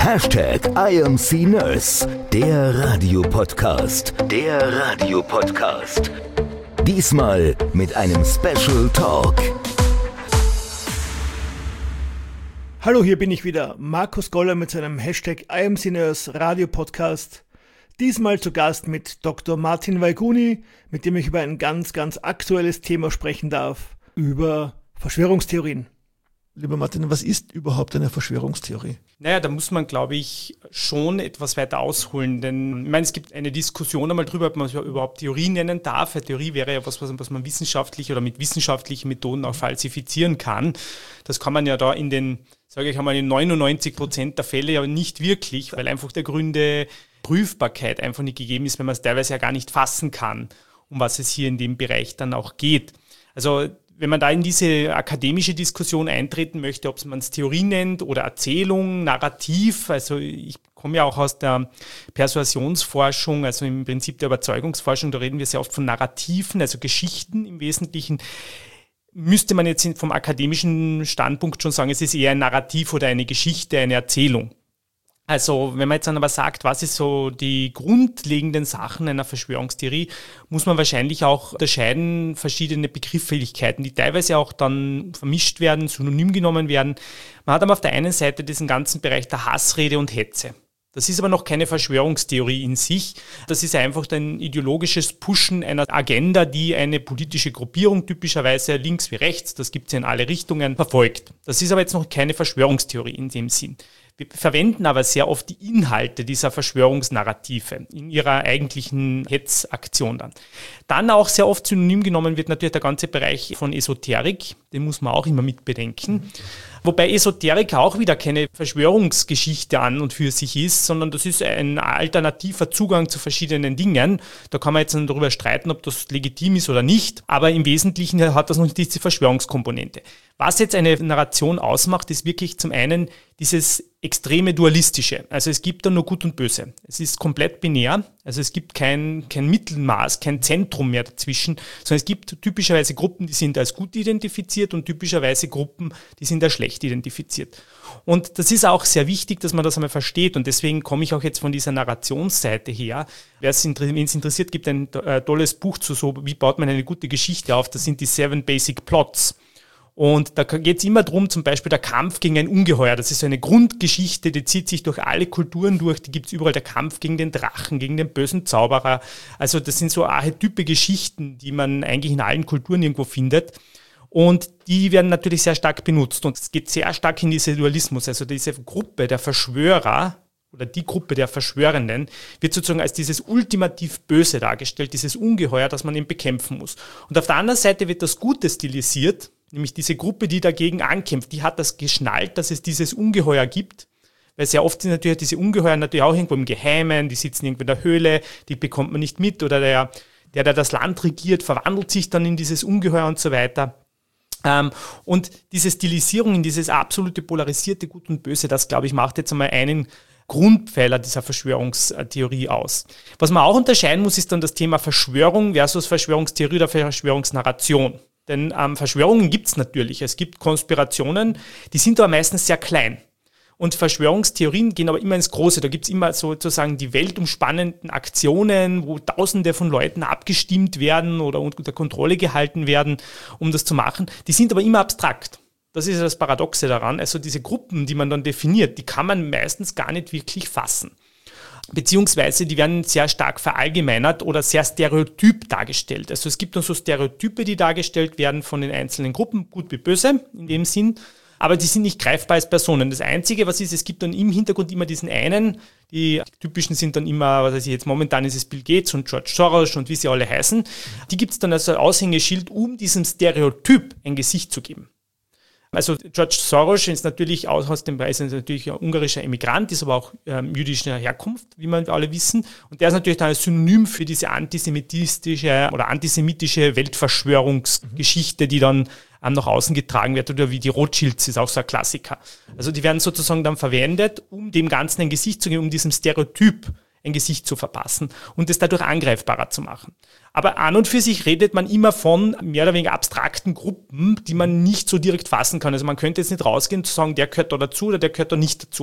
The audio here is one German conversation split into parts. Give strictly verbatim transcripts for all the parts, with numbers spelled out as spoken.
Hashtag I am C Nurse, der Radiopodcast. Der Radiopodcast. Diesmal mit einem Special Talk. Hallo, hier bin ich wieder, Markus Goller mit seinem Hashtag I am C Nurse Radiopodcast. Diesmal zu Gast mit Doktor Martin Weiguni, mit dem ich über ein ganz, ganz aktuelles Thema sprechen darf, über Verschwörungstheorien. Lieber Martin, was ist überhaupt eine Verschwörungstheorie? Naja, da muss man, glaube ich, schon etwas weiter ausholen, denn ich meine, es gibt eine Diskussion einmal drüber, ob man es überhaupt Theorie nennen darf. Eine Theorie wäre ja was, was man wissenschaftlich oder mit wissenschaftlichen Methoden auch falsifizieren kann. Das kann man ja da in den, sage ich einmal, in neunundneunzig Prozent der Fälle ja nicht wirklich, weil einfach der Gründe Prüfbarkeit einfach nicht gegeben ist, wenn man es teilweise ja gar nicht fassen kann, um was es hier in dem Bereich dann auch geht. Also wenn man da in diese akademische Diskussion eintreten möchte, ob man es Theorie nennt oder Erzählung, Narrativ, also ich komme ja auch aus der Persuasionsforschung, also im Prinzip der Überzeugungsforschung, da reden wir sehr oft von Narrativen, also Geschichten im Wesentlichen, müsste man jetzt vom akademischen Standpunkt schon sagen, es ist eher ein Narrativ oder eine Geschichte, eine Erzählung. Also wenn man jetzt dann aber sagt, was ist so die grundlegenden Sachen einer Verschwörungstheorie, muss man wahrscheinlich auch unterscheiden verschiedene Begrifflichkeiten, die teilweise auch dann vermischt werden, synonym genommen werden. Man hat aber auf der einen Seite diesen ganzen Bereich der Hassrede und Hetze. Das ist aber noch keine Verschwörungstheorie in sich. Das ist einfach ein ideologisches Pushen einer Agenda, die eine politische Gruppierung typischerweise links wie rechts, das gibt es ja in alle Richtungen, verfolgt. Das ist aber jetzt noch keine Verschwörungstheorie in dem Sinn. Wir verwenden aber sehr oft die Inhalte dieser Verschwörungsnarrative in ihrer eigentlichen Hetzaktion dann. Dann auch sehr oft synonym genommen wird natürlich der ganze Bereich von Esoterik, den muss man auch immer mit bedenken. Wobei Esoterik auch wieder keine Verschwörungsgeschichte an und für sich ist, sondern das ist ein alternativer Zugang zu verschiedenen Dingen. Da kann man jetzt darüber streiten, ob das legitim ist oder nicht, aber im Wesentlichen hat das noch nicht diese Verschwörungskomponente. Was jetzt eine Narration ausmacht, ist wirklich zum einen dieses extreme Dualistische. Also es gibt da nur Gut und Böse. Es ist komplett binär, also es gibt kein, kein Mittelmaß, kein Zentrum mehr dazwischen, sondern es gibt typischerweise Gruppen, die sind als gut identifiziert und typischerweise Gruppen, die sind als schlecht identifiziert. Und das ist auch sehr wichtig, dass man das einmal versteht und deswegen komme ich auch jetzt von dieser Narrationsseite her. Wer es interessiert, gibt ein tolles Buch zu so, wie baut man eine gute Geschichte auf, das sind die Seven Basic Plots. Und da geht es immer darum, zum Beispiel der Kampf gegen ein Ungeheuer. Das ist so eine Grundgeschichte, die zieht sich durch alle Kulturen durch. Die gibt es überall, der Kampf gegen den Drachen, gegen den bösen Zauberer. Also das sind so archetype Geschichten, die man eigentlich in allen Kulturen irgendwo findet. Und die werden natürlich sehr stark benutzt. Und es geht sehr stark in diesen Dualismus. Also diese Gruppe der Verschwörer oder die Gruppe der Verschwörenden wird sozusagen als dieses ultimativ Böse dargestellt, dieses Ungeheuer, das man eben bekämpfen muss. Und auf der anderen Seite wird das Gute stilisiert, nämlich diese Gruppe, die dagegen ankämpft, die hat das geschnallt, dass es dieses Ungeheuer gibt, weil sehr oft sind natürlich diese Ungeheuer natürlich auch irgendwo im Geheimen, die sitzen irgendwo in der Höhle, die bekommt man nicht mit oder der, der, der das Land regiert, verwandelt sich dann in dieses Ungeheuer und so weiter. Und diese Stilisierung in dieses absolute polarisierte Gut und Böse, das, glaube ich, macht jetzt einmal einen Grundpfeiler dieser Verschwörungstheorie aus. Was man auch unterscheiden muss, ist dann das Thema Verschwörung versus Verschwörungstheorie oder Verschwörungsnarration. Denn ähm, Verschwörungen gibt es natürlich. Es gibt Konspirationen, die sind aber meistens sehr klein. Und Verschwörungstheorien gehen aber immer ins Große. Da gibt es immer sozusagen die weltumspannenden Aktionen, wo Tausende von Leuten abgestimmt werden oder unter Kontrolle gehalten werden, um das zu machen. Die sind aber immer abstrakt. Das ist das Paradoxe daran. Also diese Gruppen, die man dann definiert, die kann man meistens gar nicht wirklich fassen. Beziehungsweise die werden sehr stark verallgemeinert oder sehr stereotyp dargestellt. Also es gibt dann so Stereotype, die dargestellt werden von den einzelnen Gruppen, gut wie böse in dem Sinn, aber die sind nicht greifbar als Personen. Das Einzige, was ist, es gibt dann im Hintergrund immer diesen einen, die typischen sind dann immer, was weiß ich jetzt, momentan ist es Bill Gates und George Soros und wie sie alle heißen, die gibt es dann als Aushängeschild, um diesem Stereotyp ein Gesicht zu geben. Also George Soros ist natürlich aus dem Preis natürlich ein ungarischer Emigrant, ist aber auch ähm, jüdischer Herkunft, wie wir alle wissen. Und der ist natürlich dann ein Synonym für diese antisemitistische oder antisemitische Weltverschwörungsgeschichte, die dann ähm, nach außen getragen wird, oder wie die Rothschilds ist auch so ein Klassiker. Also die werden sozusagen dann verwendet, um dem Ganzen ein Gesicht zu geben, um diesem Stereotyp ein Gesicht zu verpassen und es dadurch angreifbarer zu machen. Aber an und für sich redet man immer von mehr oder weniger abstrakten Gruppen, die man nicht so direkt fassen kann. Also man könnte jetzt nicht rausgehen und sagen, der gehört da dazu oder der gehört da nicht dazu.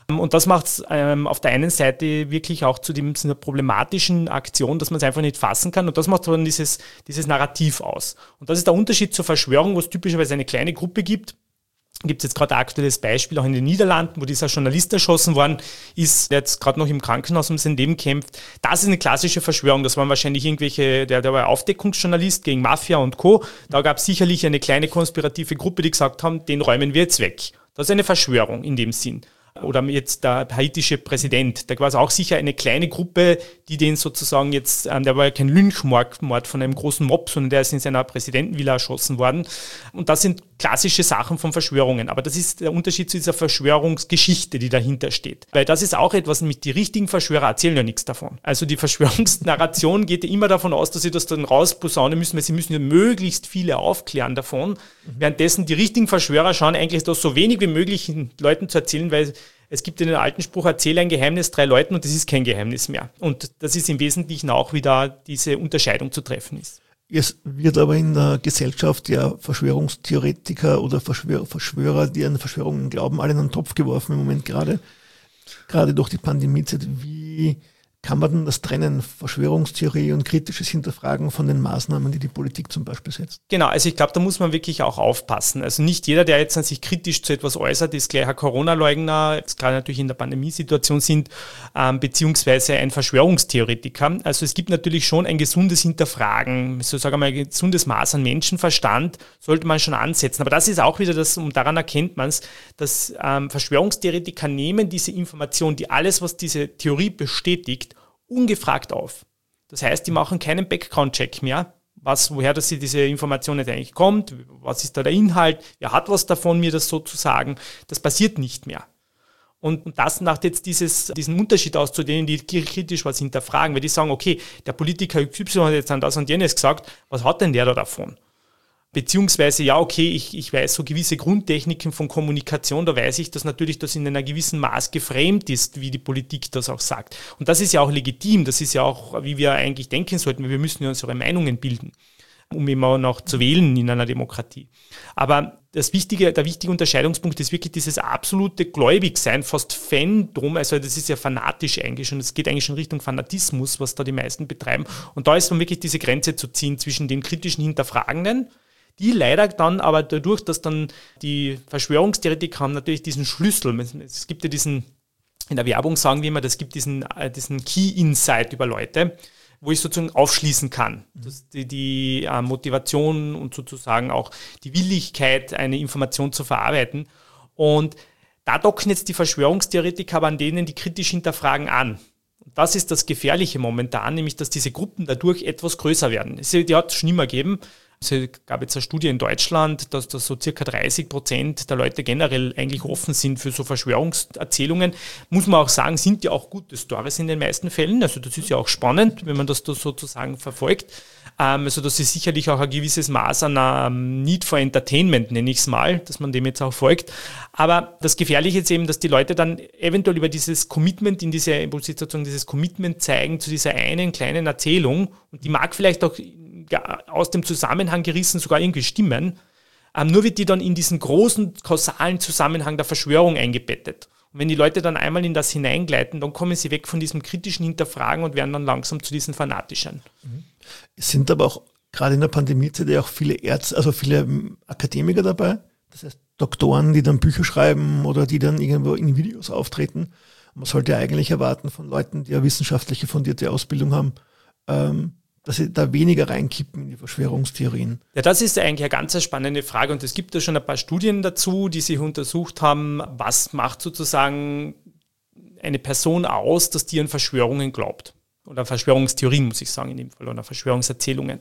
Und das macht es ähm, auf der einen Seite wirklich auch zu, dem, zu einer problematischen Aktion, dass man es einfach nicht fassen kann. Und das macht dann dieses, dieses Narrativ aus. Und das ist der Unterschied zur Verschwörung, wo es typischerweise eine kleine Gruppe gibt. Gibt es jetzt gerade ein aktuelles Beispiel auch in den Niederlanden, wo dieser Journalist erschossen worden ist, der jetzt gerade noch im Krankenhaus um sein Leben kämpft. Das ist eine klassische Verschwörung. Das waren wahrscheinlich irgendwelche, der, der war Aufdeckungsjournalist gegen Mafia und Co. Da gab es sicherlich eine kleine konspirative Gruppe, die gesagt haben, den räumen wir jetzt weg. Das ist eine Verschwörung in dem Sinn. Oder jetzt der haitische Präsident, da war es auch sicher eine kleine Gruppe, die den sozusagen jetzt, ähm, der war ja kein Lynchmord Mord von einem großen Mob, sondern der ist in seiner Präsidentenvilla erschossen worden. Und das sind klassische Sachen von Verschwörungen. Aber das ist der Unterschied zu dieser Verschwörungsgeschichte, die dahinter steht. Weil das ist auch etwas, mit die richtigen Verschwörer erzählen ja nichts davon. Also die Verschwörungsnarration geht ja immer davon aus, dass sie das dann rausposaunen müssen, weil sie müssen ja möglichst viele aufklären davon. Mhm. Währenddessen die richtigen Verschwörer schauen eigentlich, das so wenig wie möglich Leuten zu erzählen, weil es gibt den alten Spruch, erzähle ein Geheimnis drei Leuten und das ist kein Geheimnis mehr. Und das ist im Wesentlichen auch wieder diese Unterscheidung zu treffen ist. Es wird aber in der Gesellschaft ja Verschwörungstheoretiker oder Verschwör- Verschwörer, die an Verschwörungen glauben, alle in einen Topf geworfen im Moment gerade. Gerade durch die Pandemiezeit. Wie kann man denn das trennen, Verschwörungstheorie und kritisches Hinterfragen von den Maßnahmen, die die Politik zum Beispiel setzt? Genau, also ich glaube, da muss man wirklich auch aufpassen. Also nicht jeder, der jetzt an sich kritisch zu etwas äußert, ist gleich ein Corona-Leugner, jetzt gerade natürlich in der Pandemiesituation sind, ähm, beziehungsweise ein Verschwörungstheoretiker. Also es gibt natürlich schon ein gesundes Hinterfragen, so sagen wir mal, ein gesundes Maß an Menschenverstand sollte man schon ansetzen. Aber das ist auch wieder das, und daran erkennt man es, dass ähm, Verschwörungstheoretiker nehmen diese Information, die alles, was diese Theorie bestätigt, ungefragt auf. Das heißt, die machen keinen Background-Check mehr, was, woher das sie diese Information jetzt eigentlich kommt, was ist da der Inhalt, wer hat was davon, mir das so zu sagen. Das passiert nicht mehr. Und, und das macht jetzt dieses, diesen Unterschied aus zu denen, die kritisch was hinterfragen, weil die sagen, okay, der Politiker X Y hat jetzt an das und jenes gesagt, was hat denn der da davon? Beziehungsweise, ja, okay, ich, ich weiß so gewisse Grundtechniken von Kommunikation, da weiß ich, dass natürlich das in einer gewissen Maß geframed ist, wie die Politik das auch sagt. Und das ist ja auch legitim, das ist ja auch, wie wir eigentlich denken sollten, wir müssen ja unsere Meinungen bilden, um immer noch zu wählen in einer Demokratie. Aber das wichtige, der wichtige Unterscheidungspunkt ist wirklich dieses absolute Gläubigsein, fast Fandom, also das ist ja fanatisch eigentlich schon, es geht eigentlich schon Richtung Fanatismus, was da die meisten betreiben. Und da ist dann wirklich diese Grenze zu ziehen zwischen den kritischen Hinterfragenden, die leider dann aber dadurch, dass dann die Verschwörungstheoretiker haben natürlich diesen Schlüssel, es gibt ja diesen, in der Werbung sagen wir immer, es gibt diesen, diesen Key-Insight über Leute, wo ich sozusagen aufschließen kann, dass die, die äh, Motivation und sozusagen auch die Willigkeit, eine Information zu verarbeiten. Und da docken jetzt die Verschwörungstheoretiker aber an denen, die kritisch hinterfragen, an. Und das ist das Gefährliche momentan, nämlich dass diese Gruppen dadurch etwas größer werden. Es hat es schon immer gegeben. Es gab jetzt eine Studie in Deutschland, dass das so circa dreißig Prozent der Leute generell eigentlich offen sind für so Verschwörungserzählungen. Muss man auch sagen, sind ja auch gute Storys in den meisten Fällen. Also das ist ja auch spannend, wenn man das da sozusagen verfolgt. Also das ist sicherlich auch ein gewisses Maß an einem Need for Entertainment, nenne ich es mal, dass man dem jetzt auch folgt. Aber das Gefährliche ist eben, dass die Leute dann eventuell über dieses Commitment in diese, sozusagen dieses Commitment zeigen zu dieser einen kleinen Erzählung. Und die mag vielleicht auch aus dem Zusammenhang gerissen sogar irgendwie stimmen, ähm, nur wird die dann in diesen großen kausalen Zusammenhang der Verschwörung eingebettet. Und wenn die Leute dann einmal in das hineingleiten, dann kommen sie weg von diesem kritischen Hinterfragen und werden dann langsam zu diesen Fanatischen. Es sind aber auch gerade in der Pandemiezeit ja auch viele Ärzte, also viele Akademiker dabei, das heißt Doktoren, die dann Bücher schreiben oder die dann irgendwo in Videos auftreten. Und man sollte ja eigentlich erwarten von Leuten, die ja wissenschaftliche fundierte Ausbildung haben, ähm, dass sie da weniger reinkippen in die Verschwörungstheorien. Ja, das ist eigentlich eine ganz spannende Frage und es gibt ja schon ein paar Studien dazu, die sich untersucht haben, was macht sozusagen eine Person aus, dass die an Verschwörungen glaubt. Oder Verschwörungstheorien, muss ich sagen in dem Fall, oder Verschwörungserzählungen.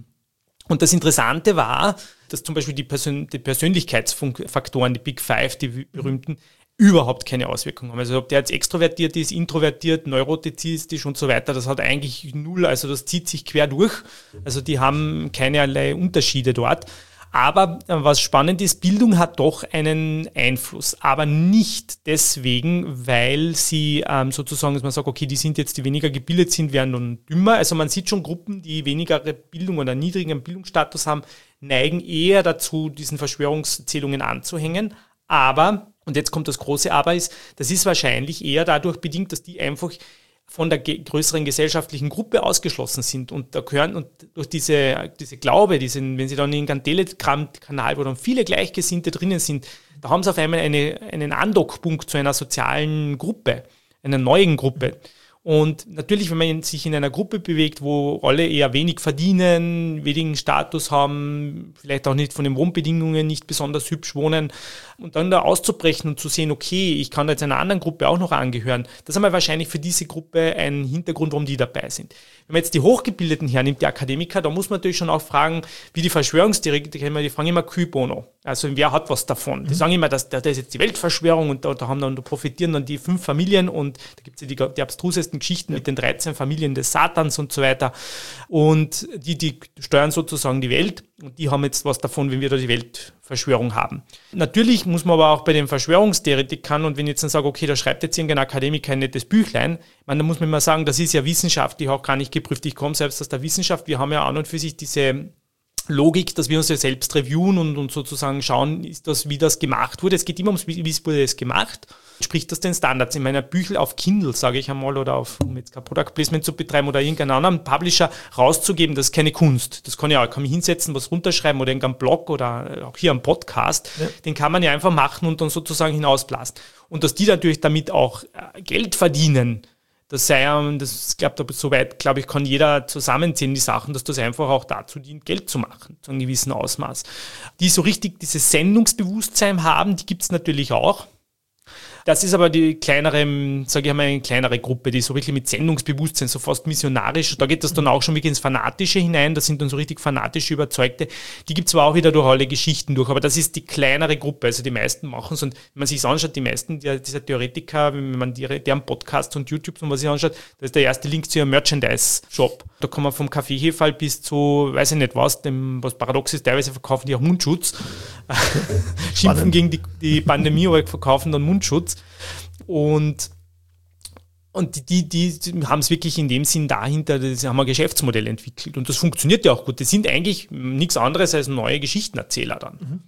Und das Interessante war, dass zum Beispiel die, Persön- die Persönlichkeitsfaktoren, die Big Five, die berühmten, überhaupt keine Auswirkungen haben. Also ob der jetzt extrovertiert ist, introvertiert, neurotizistisch und so weiter, das hat eigentlich null, also das zieht sich quer durch. Also die haben keinerlei Unterschiede dort. Aber was spannend ist, Bildung hat doch einen Einfluss, aber nicht deswegen, weil sie ähm, sozusagen, dass man sagt, okay, die sind jetzt, die weniger gebildet sind, werden dann dümmer. Also man sieht schon Gruppen, die weniger Bildung oder niedrigen Bildungsstatus haben, neigen eher dazu, diesen Verschwörungserzählungen anzuhängen. Aber, Und jetzt kommt das große Aber, ist, das ist wahrscheinlich eher dadurch bedingt, dass die einfach von der ge- größeren gesellschaftlichen Gruppe ausgeschlossen sind. Und da gehören, und durch diese, diese Glaube, diesen, wenn sie dann in einen Telegram-Kanal, wo dann viele Gleichgesinnte drinnen sind, da haben sie auf einmal eine, einen Andockpunkt zu einer sozialen Gruppe, einer neuen Gruppe. Und natürlich, wenn man sich in einer Gruppe bewegt, wo alle eher wenig verdienen, wenigen Status haben, vielleicht auch nicht von den Wohnbedingungen nicht besonders hübsch wohnen, und dann da auszubrechen und zu sehen, okay, ich kann jetzt einer anderen Gruppe auch noch angehören, das ist einmal wahrscheinlich für diese Gruppe ein Hintergrund, warum die dabei sind. Wenn man jetzt die Hochgebildeten hernimmt, die Akademiker, da muss man natürlich schon auch fragen, wie die Verschwörungstheoretiker, die fragen immer cui bono, also wer hat was davon? Die sagen immer, das, das ist jetzt die Weltverschwörung und da, da haben dann, da profitieren dann die fünf Familien und da gibt es ja die, die abstrusesten Geschichten mit den dreizehn Familien des Satans und so weiter, und die, die steuern sozusagen die Welt und die haben jetzt was davon, wenn wir da die Weltverschwörung haben. Natürlich muss man aber auch bei den Verschwörungstheoretikern, und wenn ich jetzt dann sage, okay, da schreibt jetzt irgendein Akademiker ein nettes Büchlein, man, da muss man immer sagen, das ist ja wissenschaftlich auch gar nicht geprüft. Ich komme selbst aus der Wissenschaft, wir haben ja an und für sich diese Logik, dass wir uns ja selbst reviewen und, und sozusagen schauen, ist das, wie das gemacht wurde. Es geht immer ums, wie, wie wurde es gemacht. Spricht das den Standards? In meiner Büchel auf Kindle, sage ich einmal, oder auf, um jetzt kein Product Placement zu betreiben oder irgendeinen anderen Publisher rauszugeben, das ist keine Kunst. Das kann ja, kann mich hinsetzen, was runterschreiben oder irgendein Blog oder auch hier am Podcast. Ja. Den kann man ja einfach machen und dann sozusagen hinausblasen. Und dass die natürlich damit auch Geld verdienen, das sei ja, das glaube soweit, glaube ich, kann jeder zusammenziehen, die Sachen, dass das einfach auch dazu dient, Geld zu machen, zu einem gewissen Ausmaß. Die so richtig dieses Sendungsbewusstsein haben, die gibt es natürlich auch. Das ist aber die kleinere, sage ich einmal, eine kleinere Gruppe, die so wirklich mit Sendungsbewusstsein, so fast missionarisch, da geht das dann auch schon wirklich ins Fanatische hinein, das sind dann so richtig fanatische Überzeugte, die gibt es zwar auch wieder durch alle Geschichten durch, aber das ist die kleinere Gruppe, also die meisten machen es, und wenn man sich anschaut, die meisten dieser, dieser Theoretiker, wenn man die, deren Podcasts und YouTube und was sich anschaut, da ist der erste Link zu ihrem Merchandise-Shop, da kann man vom Kaffeeheferl bis zu, weiß ich nicht was, dem, was paradox ist, teilweise verkaufen die auch Mundschutz, schimpfen gegen die, die Pandemie, aber verkaufen dann Mundschutz. Und, und die, die, die haben es wirklich in dem Sinn dahinter, das haben ein Geschäftsmodell entwickelt. Und das funktioniert ja auch gut. Das sind eigentlich nichts anderes als neue Geschichtenerzähler dann.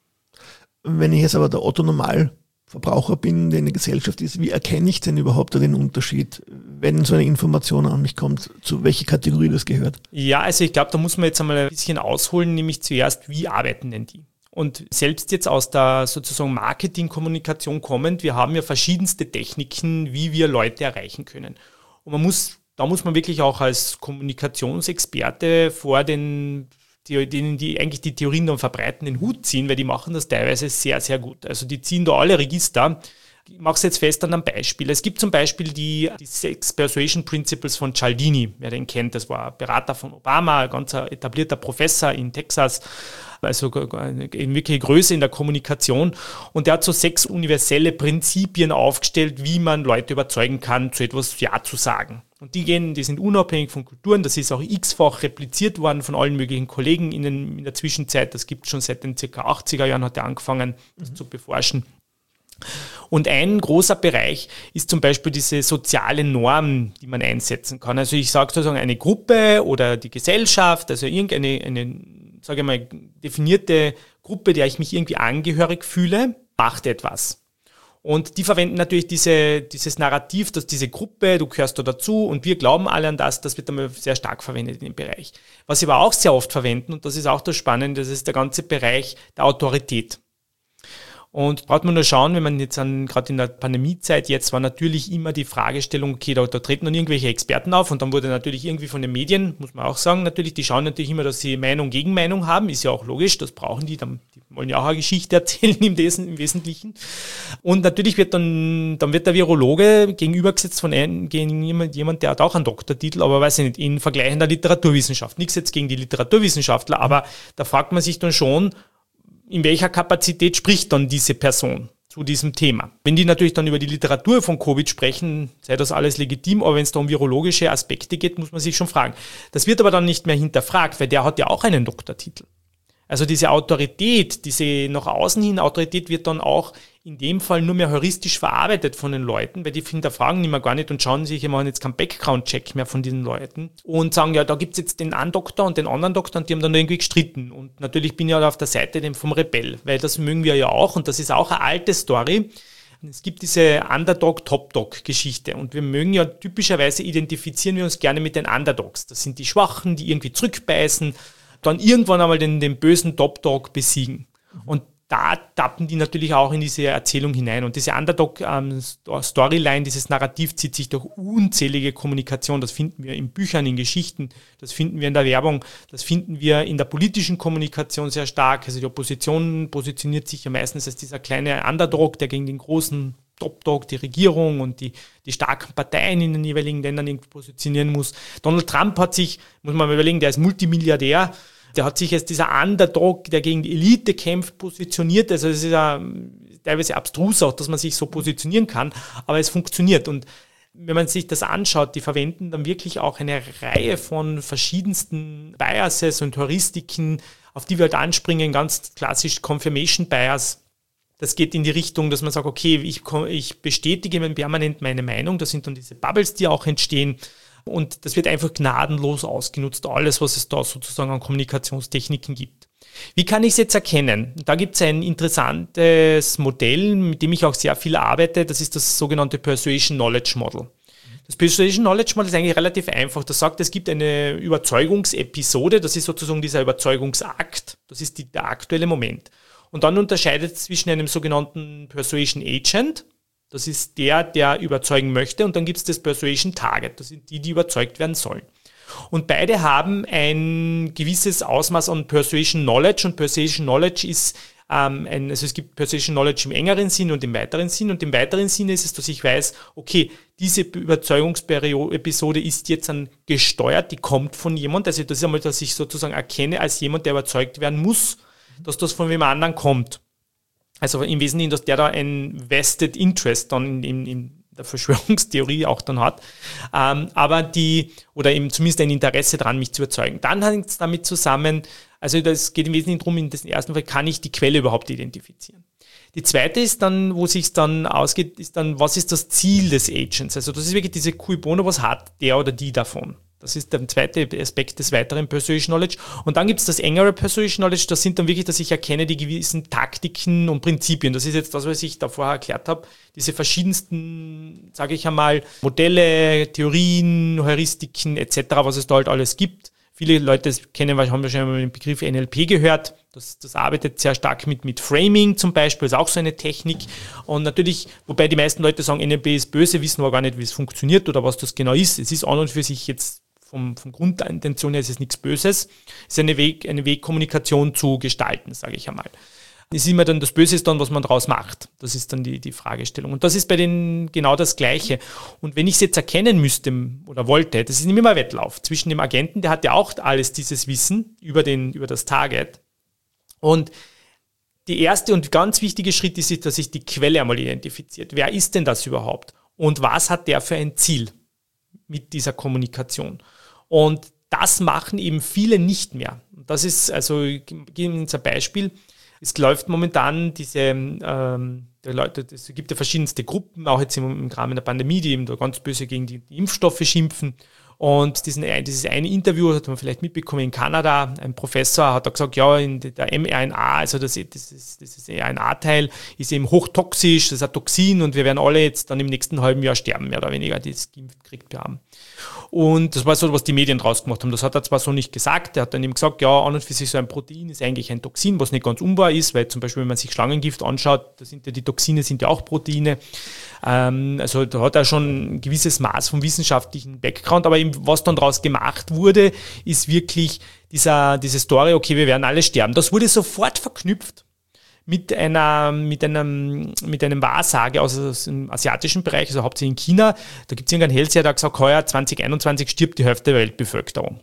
Wenn ich jetzt aber der Otto-Normalverbraucher bin, der in der Gesellschaft ist, wie erkenne ich denn überhaupt den Unterschied, wenn so eine Information an mich kommt, zu welcher Kategorie das gehört? Ja, also ich glaube, da muss man jetzt einmal ein bisschen ausholen, nämlich zuerst, wie arbeiten denn die? Und selbst jetzt aus der sozusagen Marketing-Kommunikation kommend, wir haben ja verschiedenste Techniken, wie wir Leute erreichen können. Und man muss, da muss man wirklich auch als Kommunikationsexperte vor den, die, denen die eigentlich die Theorien dann verbreiten, den Hut ziehen, weil die machen das teilweise sehr, sehr gut. Also die ziehen da alle Register. Ich mache es jetzt fest an einem Beispiel. Es gibt zum Beispiel die, die Six Persuasion Principles von Cialdini, wer den kennt, das war Berater von Obama, ein ganz etablierter Professor in Texas, also eine wirkliche Größe in der Kommunikation. Und der hat so sechs universelle Prinzipien aufgestellt, wie man Leute überzeugen kann, zu etwas Ja zu sagen. Und die gehen, die sind unabhängig von Kulturen, das ist auch x-fach repliziert worden von allen möglichen Kollegen in, den, in der Zwischenzeit. Das gibt es schon seit den ca. achtziger Jahren, hat er angefangen, das mhm. zu beforschen. Und ein großer Bereich ist zum Beispiel diese soziale Norm, die man einsetzen kann. Also ich sage sozusagen, eine Gruppe oder die Gesellschaft, also irgendeine, eine, sage ich mal, definierte Gruppe, der ich mich irgendwie angehörig fühle, macht etwas. Und die verwenden natürlich diese, dieses Narrativ, dass diese Gruppe, du gehörst da dazu und wir glauben alle an das, das wird einmal sehr stark verwendet in dem Bereich. Was sie aber auch sehr oft verwenden, und das ist auch das Spannende, das ist der ganze Bereich der Autorität. Und braucht man nur schauen, wenn man jetzt an, gerade in der Pandemiezeit jetzt war natürlich immer die Fragestellung, okay, da, da treten dann irgendwelche Experten auf und dann wurde natürlich irgendwie von den Medien, muss man auch sagen, natürlich, die schauen natürlich immer, dass sie Meinung gegen Meinung haben, ist ja auch logisch, das brauchen die, dann, die wollen ja auch eine Geschichte erzählen im, Wesen, im Wesentlichen. Und natürlich wird dann, dann wird der Virologe gegenübergesetzt von einem, gegen jemand, jemand, der hat auch einen Doktortitel, aber weiß ich nicht, in vergleichender Literaturwissenschaft. Nichts jetzt gegen die Literaturwissenschaftler, aber da fragt man sich dann schon, in welcher Kapazität spricht dann diese Person zu diesem Thema? Wenn die natürlich dann über die Literatur von Covid sprechen, sei das alles legitim, aber wenn es da um virologische Aspekte geht, muss man sich schon fragen. Das wird aber dann nicht mehr hinterfragt, weil der hat ja auch einen Doktortitel. Also diese Autorität, diese nach außen hin Autorität wird dann auch in dem Fall nur mehr heuristisch verarbeitet von den Leuten, weil die hinterfragen nicht mehr gar nicht und schauen sich, ich mache jetzt keinen Background-Check mehr von diesen Leuten und sagen, ja, da gibt's jetzt den einen Doktor und den anderen Doktor und die haben dann irgendwie gestritten. Und natürlich bin ich halt auf der Seite vom Rebell, weil das mögen wir ja auch und das ist auch eine alte Story. Es gibt diese Underdog-Top-Dog-Geschichte und wir mögen ja typischerweise identifizieren wir uns gerne mit den Underdogs. Das sind die Schwachen, die irgendwie zurückbeißen, dann irgendwann einmal den, den bösen Top-Dog besiegen. Und da tappen die natürlich auch in diese Erzählung hinein. Und diese Underdog-Storyline, ähm, dieses Narrativ zieht sich durch unzählige Kommunikation. Das finden wir in Büchern, in Geschichten, das finden wir in der Werbung, das finden wir in der politischen Kommunikation sehr stark. Also die Opposition positioniert sich ja meistens als dieser kleine Underdog, der gegen den großen Top-Dog, die Regierung und die, die starken Parteien in den jeweiligen Ländern irgendwie positionieren muss. Donald Trump hat sich, muss man mal überlegen, der ist Multimilliardär, der hat sich als dieser Underdog, der gegen die Elite kämpft, positioniert. Also es ist ja teilweise abstrus auch, dass man sich so positionieren kann, aber es funktioniert. Und wenn man sich das anschaut, die verwenden dann wirklich auch eine Reihe von verschiedensten Biases und Heuristiken, auf die wir halt anspringen, ganz klassisch Confirmation Bias. Das geht in die Richtung, dass man sagt, okay, ich, ich bestätige permanent meine Meinung. Das sind dann diese Bubbles, die auch entstehen. Und das wird einfach gnadenlos ausgenutzt, alles, was es da sozusagen an Kommunikationstechniken gibt. Wie kann ich es jetzt erkennen? Da gibt es ein interessantes Modell, mit dem ich auch sehr viel arbeite. Das ist das sogenannte Persuasion Knowledge Model. Das Persuasion Knowledge Model ist eigentlich relativ einfach. Das sagt, es gibt eine Überzeugungsepisode, das ist sozusagen dieser Überzeugungsakt, das ist die, der aktuelle Moment. Und dann unterscheidet es zwischen einem sogenannten Persuasion Agent, das ist der, der überzeugen möchte, und dann gibt es das Persuasion Target, das sind die, die überzeugt werden sollen. Und beide haben ein gewisses Ausmaß an Persuasion Knowledge, und Persuasion Knowledge ist, ähm, ein, also es gibt Persuasion Knowledge im engeren Sinn und im weiteren Sinn, und im weiteren Sinn ist es, dass ich weiß, okay, diese Überzeugungsepisode ist jetzt dann gesteuert, die kommt von jemand, also das ist einmal, dass ich sozusagen erkenne als jemand, der überzeugt werden muss, dass das von wem anderen kommt. Also im Wesentlichen, dass der da ein Vested Interest dann in, in der Verschwörungstheorie auch dann hat, ähm, aber die, oder eben zumindest ein Interesse daran, mich zu überzeugen. Dann hängt es damit zusammen, also das geht im Wesentlichen darum, in diesem ersten Fall kann ich die Quelle überhaupt identifizieren. Die zweite ist dann, wo sich dann ausgeht, ist dann, was ist das Ziel des Agents? Also das ist wirklich diese Cui bono, was hat der oder die davon? Das ist der zweite Aspekt des weiteren Persuasion Knowledge. Und dann gibt es das engere Persuasion Knowledge, das sind dann wirklich, dass ich erkenne die gewissen Taktiken und Prinzipien. Das ist jetzt das, was ich da vorher erklärt habe. Diese verschiedensten, sage ich einmal, Modelle, Theorien, Heuristiken et cetera, was es da halt alles gibt. Viele Leute kennen, haben wahrscheinlich mal den Begriff N L P gehört. Das, das arbeitet sehr stark mit, mit Framing zum Beispiel, ist auch so eine Technik. Und natürlich, wobei die meisten Leute sagen, N L P ist böse, wissen aber gar nicht, wie es funktioniert oder was das genau ist. Es ist an und für sich jetzt vom, vom Grundintention her ist es nichts Böses. Es ist eine Weg, eine Weg, Kommunikation zu gestalten, sage ich einmal. Es ist immer dann, das Böse ist dann, was man daraus macht. Das ist dann die, die Fragestellung. Und das ist bei denen genau das Gleiche. Und wenn ich es jetzt erkennen müsste oder wollte, das ist immer ein Wettlauf zwischen dem Agenten, der hat ja auch alles dieses Wissen über, den, über das Target. Und die erste und ganz wichtige Schritt ist, dass sich die Quelle einmal identifiziert. Wer ist denn das überhaupt? Und was hat der für ein Ziel mit dieser Kommunikation? Und das machen eben viele nicht mehr. Und das ist, also, ich gebe Ihnen jetzt ein Beispiel. Es läuft momentan diese, ähm, der Leute, es gibt ja verschiedenste Gruppen, auch jetzt im, im Rahmen der Pandemie, die eben da ganz böse gegen die, die Impfstoffe schimpfen. Und diesen, dieses eine Interview hat man vielleicht mitbekommen in Kanada. Ein Professor hat da gesagt, ja, in der mRNA, also das, das, ist, das ist R N A-Teil, ist eben hochtoxisch, das ist ein Toxin und wir werden alle jetzt dann im nächsten halben Jahr sterben, mehr oder weniger, die es gekriegt haben. Und das war so, was die Medien draus gemacht haben. Das hat er zwar so nicht gesagt, er hat dann eben gesagt, ja, an und für sich so ein Protein ist eigentlich ein Toxin, was nicht ganz unwahr ist, weil zum Beispiel, wenn man sich Schlangengift anschaut, da sind ja die Toxine sind ja auch Proteine. Ähm, also da hat er schon ein gewisses Maß vom wissenschaftlichen Background, aber eben, was dann daraus gemacht wurde, ist wirklich dieser, diese Story, okay, wir werden alle sterben. Das wurde sofort verknüpft mit einer, mit einem, mit einem Wahrsage aus, aus dem asiatischen Bereich, also hauptsächlich in China. Da gibt es irgendeinen Hellseher, der hat gesagt, heuer zwanzig einundzwanzig stirbt die Hälfte der Weltbevölkerung.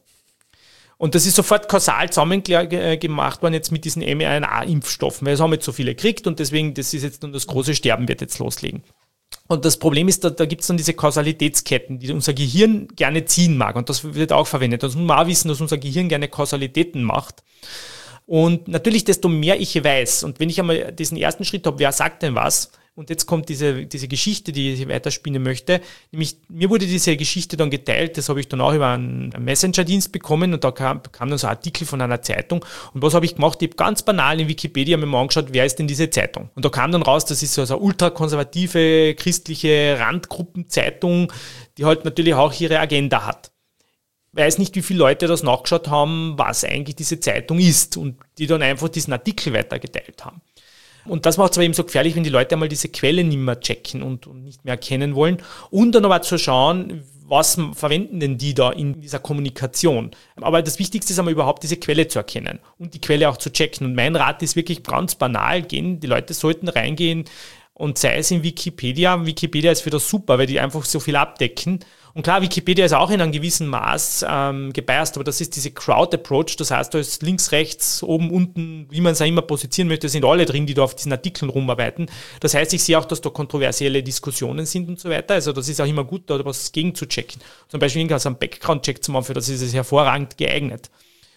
Und das ist sofort kausal zusammen gemacht worden jetzt mit diesen mRNA-Impfstoffen, weil es haben jetzt so viele gekriegt und deswegen, das ist jetzt dann das große Sterben wird jetzt loslegen. Und das Problem ist, da, da gibt es dann diese Kausalitätsketten, die unser Gehirn gerne ziehen mag. Und das wird auch verwendet. Das muss man auch wissen, dass unser Gehirn gerne Kausalitäten macht. Und natürlich, desto mehr ich weiß, und wenn ich einmal diesen ersten Schritt habe, wer sagt denn was? Und jetzt kommt diese, diese Geschichte, die ich weiterspinnen möchte. Nämlich, mir wurde diese Geschichte dann geteilt, das habe ich dann auch über einen Messenger-Dienst bekommen und da kam, kam dann so ein Artikel von einer Zeitung. Und was habe ich gemacht? Ich habe ganz banal in Wikipedia mir mal angeschaut, wer ist denn diese Zeitung? Und da kam dann raus, das ist so eine ultrakonservative, christliche Randgruppenzeitung, die halt natürlich auch ihre Agenda hat. Ich weiß nicht, wie viele Leute das nachgeschaut haben, was eigentlich diese Zeitung ist und die dann einfach diesen Artikel weitergeteilt haben. Und das macht es aber eben so gefährlich, wenn die Leute einmal diese Quelle nicht mehr checken und, und nicht mehr erkennen wollen. Und dann aber zu schauen, was verwenden denn die da in dieser Kommunikation. Aber das Wichtigste ist einmal überhaupt, diese Quelle zu erkennen und die Quelle auch zu checken. Und mein Rat ist wirklich ganz banal, gehen, die Leute sollten reingehen und sei es in Wikipedia. Wikipedia ist für das super, weil die einfach so viel abdecken. Und klar, Wikipedia ist auch in einem gewissen Maß ähm, gebiased, aber das ist diese Crowd-Approach, das heißt, da ist links, rechts, oben, unten, wie man es auch immer positionieren möchte, sind alle drin, die da auf diesen Artikeln rumarbeiten. Das heißt, ich sehe auch, dass da kontroversielle Diskussionen sind und so weiter, also das ist auch immer gut, da was gegen zu checken. Zum Beispiel so einen Background-Check zu machen, für das ist es hervorragend geeignet.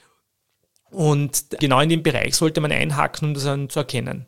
Und genau in dem Bereich sollte man einhaken, um das dann zu erkennen.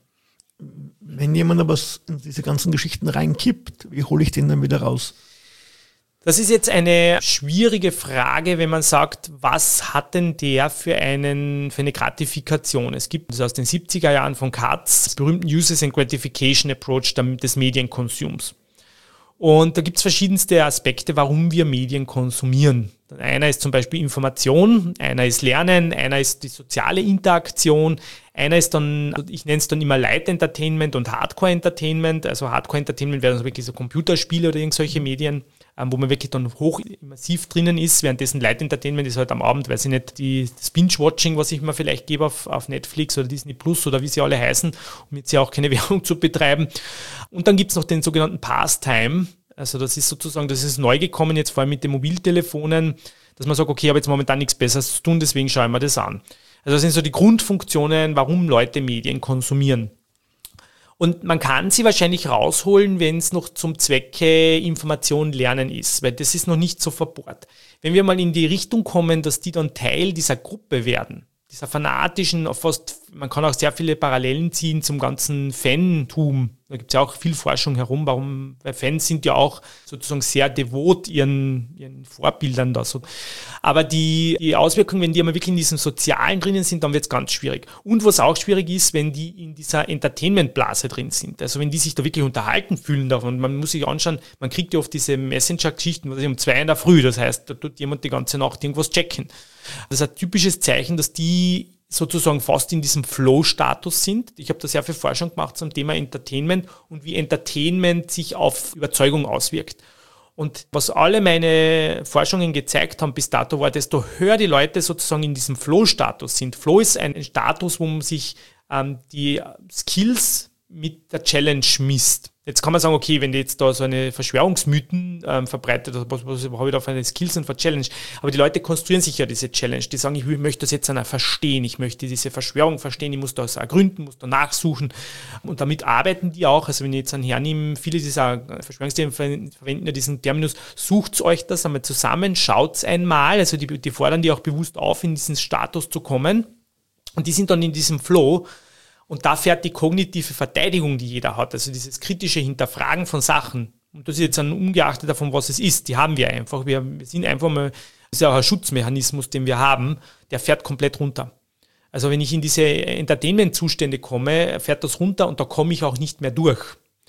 Wenn jemand aber in diese ganzen Geschichten reinkippt, wie hole ich den dann wieder raus? Das ist jetzt eine schwierige Frage, wenn man sagt, was hat denn der für, einen, für eine Gratifikation? Es gibt das aus den siebziger Jahren von Katz, das berühmten Uses and Gratification Approach des Medienkonsums. Und da gibt es verschiedenste Aspekte, warum wir Medien konsumieren. Einer ist zum Beispiel Information, einer ist Lernen, einer ist die soziale Interaktion, einer ist dann, ich nenne es dann immer Light Entertainment und Hardcore Entertainment. Also Hardcore Entertainment wären so wirklich so Computerspiele oder irgendwelche Medien, wo man wirklich dann hoch immersiv drinnen ist, währenddessen Light Entertainment ist halt am Abend, weiß ich nicht, die, das Binge-Watching, was ich mir vielleicht gebe auf, auf Netflix oder Disney Plus oder wie sie alle heißen, um jetzt ja auch keine Werbung zu betreiben. Und dann gibt es noch den sogenannten Pastime. Also das ist sozusagen, das ist neu gekommen, jetzt vor allem mit den Mobiltelefonen, dass man sagt, okay, ich habe jetzt momentan nichts Besseres zu tun, deswegen schaue ich mir das an. Also das sind so die Grundfunktionen, warum Leute Medien konsumieren. Und man kann sie wahrscheinlich rausholen, wenn es noch zum Zwecke Information lernen ist, weil das ist noch nicht so verbohrt. Wenn wir mal in die Richtung kommen, dass die dann Teil dieser Gruppe werden, dieser fanatischen, fast, man kann auch sehr viele Parallelen ziehen zum ganzen Fantum. Da gibt es ja auch viel Forschung herum, warum, weil Fans sind ja auch sozusagen sehr devot ihren, ihren Vorbildern da so. Aber die, die Auswirkungen, wenn die einmal wirklich in diesem Sozialen drinnen sind, dann wird es ganz schwierig. Und was auch schwierig ist, wenn die in dieser Entertainment-Blase drin sind. Also wenn die sich da wirklich unterhalten fühlen davon. Man muss sich anschauen, man kriegt ja oft diese Messenger-Geschichten um zwei in der Früh. Das heißt, da tut jemand die ganze Nacht irgendwas checken. Das ist ein typisches Zeichen, dass die sozusagen fast in diesem Flow-Status sind. Ich habe da sehr viel Forschung gemacht zum Thema Entertainment und wie Entertainment sich auf Überzeugung auswirkt. Und was alle meine Forschungen gezeigt haben bis dato war, desto höher die Leute sozusagen in diesem Flow-Status sind. Flow ist ein Status, wo man sich ähm, die Skills mit der Challenge misst. Jetzt kann man sagen, okay, wenn die jetzt da so eine Verschwörungsmythen ähm, verbreitet, was, was habe ich da für eine Skills und für Challenge? Aber die Leute konstruieren sich ja diese Challenge. Die sagen, ich möchte das jetzt einmal verstehen, ich möchte diese Verschwörung verstehen, ich muss das ergründen, muss da nachsuchen. Und damit arbeiten die auch. Also wenn ich jetzt einen hernehme, viele dieser Verschwörungstheorien verwenden ja diesen Terminus, sucht euch das einmal zusammen, schaut einmal. Also die, die fordern die auch bewusst auf, in diesen Status zu kommen. Und die sind dann in diesem Flow. Und da fährt die kognitive Verteidigung, die jeder hat, also dieses kritische Hinterfragen von Sachen, und das ist jetzt ein ungeachtet davon, was es ist, die haben wir einfach, wir, wir sind einfach mal, das ist ja auch ein Schutzmechanismus, den wir haben, der fährt komplett runter. Also wenn ich in diese Entertainment-Zustände komme, fährt das runter und da komme ich auch nicht mehr durch.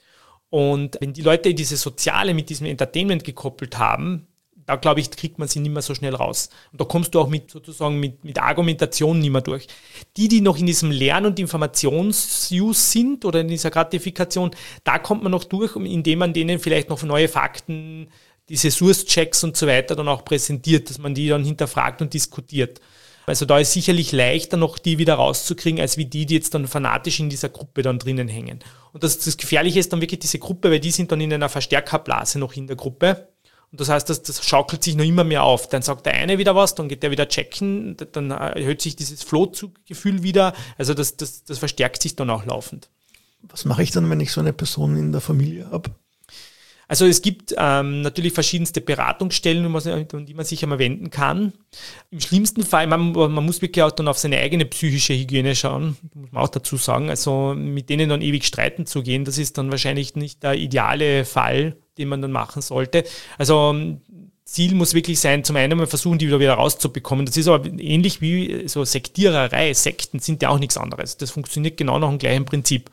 Und wenn die Leute diese Soziale mit diesem Entertainment gekoppelt haben, da glaube ich, kriegt man sie nicht mehr so schnell raus. Und da kommst du auch mit sozusagen mit, mit Argumentation nicht mehr durch. Die, die noch in diesem Lern- und Informations-Use sind oder in dieser Gratifikation, da kommt man noch durch, indem man denen vielleicht noch neue Fakten, diese Source-Checks und so weiter dann auch präsentiert, dass man die dann hinterfragt und diskutiert. Also da ist sicherlich leichter noch die wieder rauszukriegen, als wie die, die jetzt dann fanatisch in dieser Gruppe dann drinnen hängen. Und das, das Gefährliche ist dann wirklich diese Gruppe, weil die sind dann in einer Verstärkerblase noch in der Gruppe. Und das heißt, das, das schaukelt sich noch immer mehr auf. Dann sagt der eine wieder was, dann geht der wieder checken, dann erhöht sich dieses Flow-Gefühl wieder. Also das, das, das verstärkt sich dann auch laufend. Was mache ich dann, wenn ich so eine Person in der Familie habe? Also es gibt ähm, natürlich verschiedenste Beratungsstellen, an die man sich einmal wenden kann. Im schlimmsten Fall, man, man muss wirklich auch dann auf seine eigene psychische Hygiene schauen, muss man auch dazu sagen. Also mit denen dann ewig streiten zu gehen, das ist dann wahrscheinlich nicht der ideale Fall, den man dann machen sollte. Also Ziel muss wirklich sein, zum einen mal versuchen, die wieder, wieder rauszubekommen. Das ist aber ähnlich wie so Sektiererei. Sekten sind ja auch nichts anderes. Das funktioniert genau nach dem gleichen Prinzip.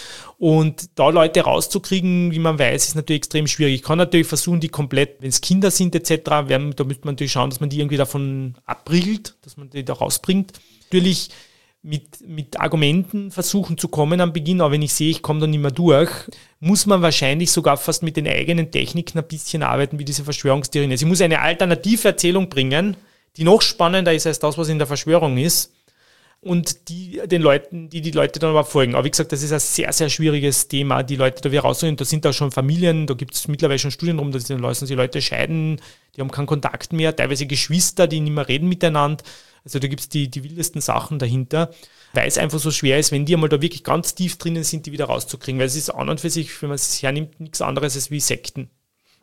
Und da Leute rauszukriegen, wie man weiß, ist natürlich extrem schwierig. Ich kann natürlich versuchen, die komplett, wenn es Kinder sind et cetera, da müsste man natürlich schauen, dass man die irgendwie davon abriegelt, dass man die da rausbringt. Natürlich mit, mit Argumenten versuchen zu kommen am Beginn, aber wenn ich sehe, ich komme da nicht mehr durch, muss man wahrscheinlich sogar fast mit den eigenen Techniken ein bisschen arbeiten, wie diese Verschwörungstheorien ist. Ich muss eine alternative Erzählung bringen, die noch spannender ist als das, was in der Verschwörung ist. Und die den Leuten, die die Leute dann aber folgen. Aber wie gesagt, das ist ein sehr, sehr schwieriges Thema, die Leute da wieder rausholen. Da sind da schon Familien, da gibt es mittlerweile schon Studien rum, da lassen sich Leute scheiden, die haben keinen Kontakt mehr, teilweise Geschwister, die nicht mehr reden miteinander. Also da gibt es die, die wildesten Sachen dahinter, weil es einfach so schwer ist, wenn die einmal da wirklich ganz tief drinnen sind, die wieder rauszukriegen. Weil es ist an und für sich, wenn man es hernimmt, nichts anderes als wie Sekten.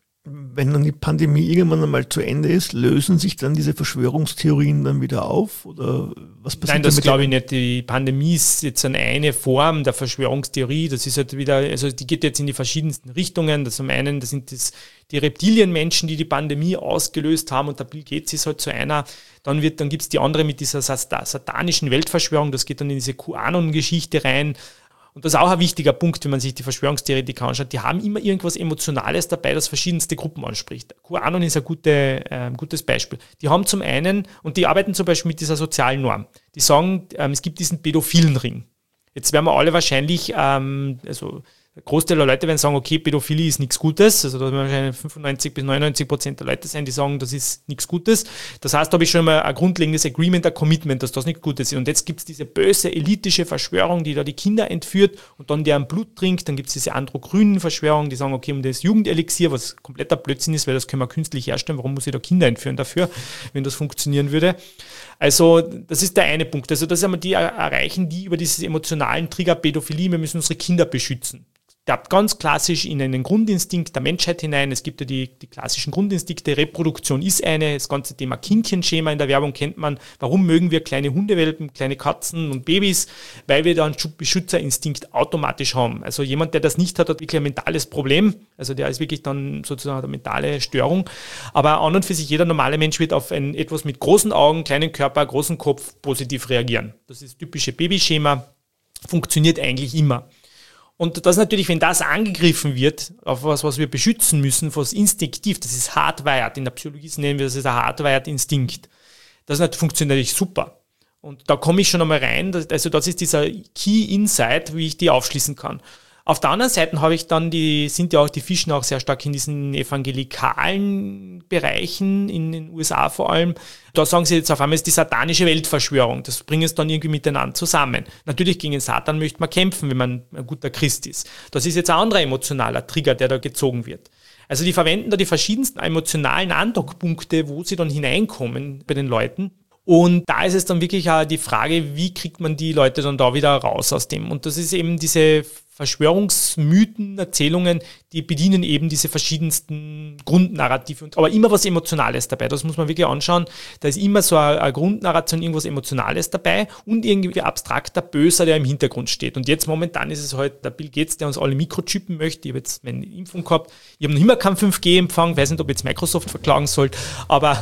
Wenn dann die Pandemie irgendwann einmal zu Ende ist, lösen sich dann diese Verschwörungstheorien dann wieder auf? Oder was passiert? Nein, das glaube ich nicht. Die Pandemie ist jetzt eine Form der Verschwörungstheorie. Das ist halt wieder, also die geht jetzt in die verschiedensten Richtungen. Das zum einen, das sind das, die Reptilienmenschen, die die Pandemie ausgelöst haben, und der Bill Gates ist halt so einer. Dann wird, dann gibt es die andere mit dieser satanischen Weltverschwörung. Das geht dann in diese QAnon-Geschichte rein. Und das ist auch ein wichtiger Punkt, wenn man sich die Verschwörungstheoretiker anschaut. Die haben immer irgendwas Emotionales dabei, das verschiedenste Gruppen anspricht. QAnon ist ein gute, äh, gutes Beispiel. Die haben zum einen, und die arbeiten zum Beispiel mit dieser sozialen Norm. Die sagen, ähm, es gibt diesen pädophilen Ring. Jetzt werden wir alle wahrscheinlich, ähm, also der Großteil der Leute werden sagen, okay, Pädophilie ist nichts Gutes. Also da werden wahrscheinlich fünfundneunzig bis neunundneunzig Prozent der Leute sein, die sagen, das ist nichts Gutes. Das heißt, da habe ich schon mal ein grundlegendes Agreement, ein Commitment, dass das nichts Gutes ist. Und jetzt gibt es diese böse, elitische Verschwörung, die da die Kinder entführt und dann deren Blut trinkt. Dann gibt es diese androgynen Verschwörung, die sagen, okay, um das Jugendelixier, was kompletter Blödsinn ist, weil das können wir künstlich herstellen. Warum muss ich da Kinder entführen dafür, wenn das funktionieren würde? Also das ist der eine Punkt. Also das einmal die erreichen, die über diesen emotionalen Trigger Pädophilie, wir müssen unsere Kinder beschützen. Der hat ganz klassisch in einen Grundinstinkt der Menschheit hinein. Es gibt ja die, die klassischen Grundinstinkte. Reproduktion ist eine. Das ganze Thema Kindchenschema in der Werbung kennt man. Warum mögen wir kleine Hundewelpen, kleine Katzen und Babys? Weil wir da einen Beschützerinstinkt automatisch haben. Also jemand, der das nicht hat, hat wirklich ein mentales Problem. Also der ist wirklich dann sozusagen eine mentale Störung. Aber an und für sich, jeder normale Mensch wird auf ein etwas mit großen Augen, kleinen Körper, großen Kopf positiv reagieren. Das ist das typische Babyschema. Funktioniert eigentlich immer. Und das natürlich, wenn das angegriffen wird, auf was, was wir beschützen müssen, was instinktiv, das ist hardwired. In der Psychologie nennen wir das ein hardwired Instinkt. Das funktioniert natürlich super. Und da komme ich schon einmal rein. Also das ist dieser Key Insight, wie ich die aufschließen kann. Auf der anderen Seite habe ich dann die, sind ja auch die Fischen auch sehr stark in diesen evangelikalen Bereichen, in den U S A vor allem. Da sagen sie jetzt auf einmal, ist die satanische Weltverschwörung. Das bringen sie dann irgendwie miteinander zusammen. Natürlich gegen den Satan möchte man kämpfen, wenn man ein guter Christ ist. Das ist jetzt ein anderer emotionaler Trigger, der da gezogen wird. Also die verwenden da die verschiedensten emotionalen Andockpunkte, wo sie dann hineinkommen bei den Leuten. Und da ist es dann wirklich auch die Frage, wie kriegt man die Leute dann da wieder raus aus dem? Und das ist eben diese Verschwörungsmythen, Erzählungen, die bedienen eben diese verschiedensten Grundnarrative, aber immer was Emotionales dabei. Das muss man wirklich anschauen. Da ist immer so eine, eine Grundnarration, irgendwas Emotionales dabei und irgendwie abstrakter Böser, der im Hintergrund steht. Und jetzt momentan ist es halt der Bill Gates, der uns alle mikrochippen möchte. Ich habe jetzt meine Impfung gehabt. Ich habe noch immer keinen fünf G-Empfang. Weiß nicht, ob jetzt Microsoft verklagen sollte, aber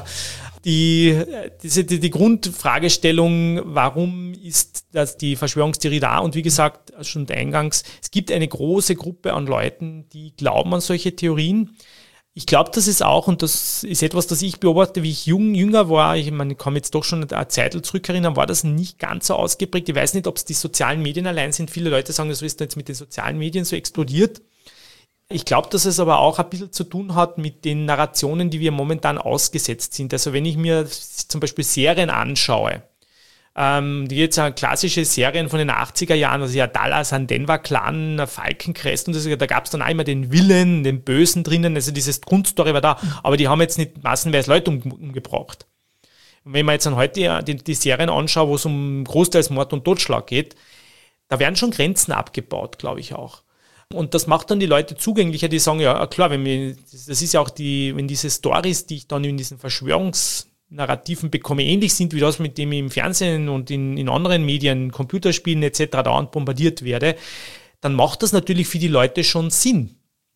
Die, diese, die, die Grundfragestellung, warum ist das die Verschwörungstheorie da? Und wie gesagt, schon eingangs, es gibt eine große Gruppe an Leuten, die glauben an solche Theorien. Ich glaube, das ist auch, und das ist etwas, das ich beobachte, wie ich jung, jünger war, ich meine, ich kann mich jetzt doch schon eine Zeit zurück erinnern, war das nicht ganz so ausgeprägt. Ich weiß nicht, ob es die sozialen Medien allein sind. Viele Leute sagen, das ist jetzt mit den sozialen Medien so explodiert. Ich glaube, dass es aber auch ein bisschen zu tun hat mit den Narrationen, die wir momentan ausgesetzt sind. Also wenn ich mir zum Beispiel Serien anschaue, ähm, die jetzt klassische Serien von den achtziger Jahren, also ja Dallas, ein Denver Clan, Falcon Crest und das, da gab es dann auch immer den Villain, den Bösen drinnen, also dieses Grundstory war da, aber die haben jetzt nicht massenweise Leute um, umgebracht. Und wenn man jetzt dann heute die, die Serien anschaut, wo es um großteils Mord und Totschlag geht, da werden schon Grenzen abgebaut, glaube ich auch. Und das macht dann die Leute zugänglicher, die sagen, ja klar, wenn wir, das ist ja auch die, wenn diese Stories, die ich dann in diesen Verschwörungsnarrativen bekomme, ähnlich sind wie das, mit dem ich im Fernsehen und in, in anderen Medien, Computerspielen et cetera dauernd bombardiert werde, dann macht das natürlich für die Leute schon Sinn.